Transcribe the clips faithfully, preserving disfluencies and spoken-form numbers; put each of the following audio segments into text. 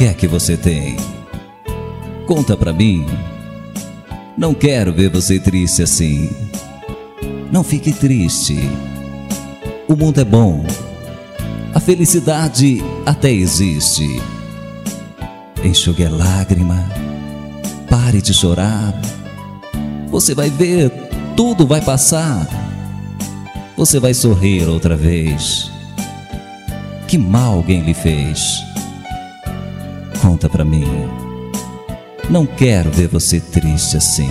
que é que você tem? Conta pra mim. Não quero ver você triste assim. Não fique triste. O mundo é bom. A felicidade até existe. Enxugue a lágrima. Pare de chorar. Você vai ver, tudo vai passar. Você vai sorrir outra vez. Que mal alguém lhe fez? Conta pra mim. Não quero ver você triste assim.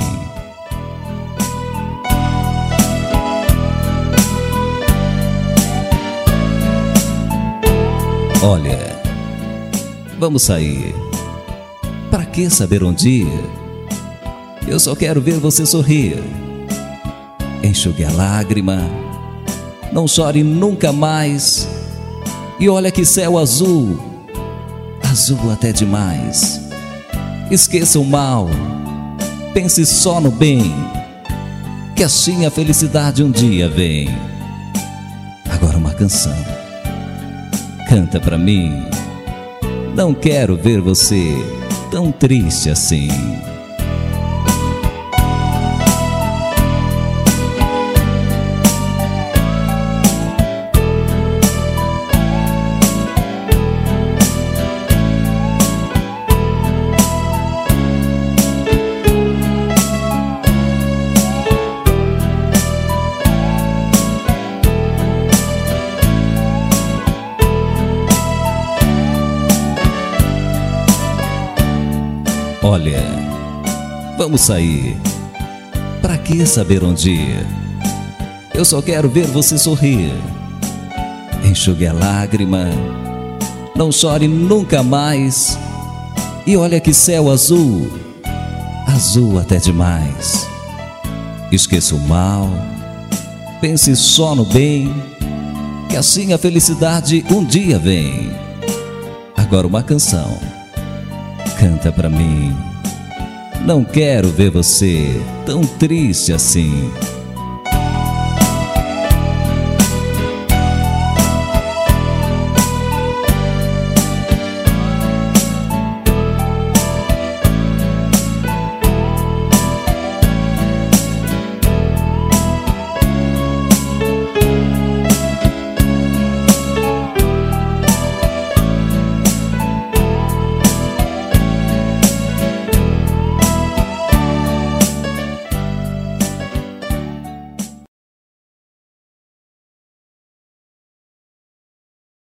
Olha, vamos sair. Pra que saber onde ir? Eu só quero ver você sorrir. Enxugue a lágrima. Não chore nunca mais. E olha que céu azul, azul até demais. Esqueça o mal, pense só no bem, que assim a felicidade um dia vem. Agora uma canção. Canta pra mim. Não quero ver você tão triste assim. Olha, vamos sair. Pra que saber onde ir? Eu só quero ver você sorrir. Enxugue a lágrima. Não chore nunca mais. E olha que céu azul, azul até demais. Esqueça o mal. Pense só no bem, que assim a felicidade um dia vem. Agora uma canção. Canta pra mim. Não quero ver você tão triste assim.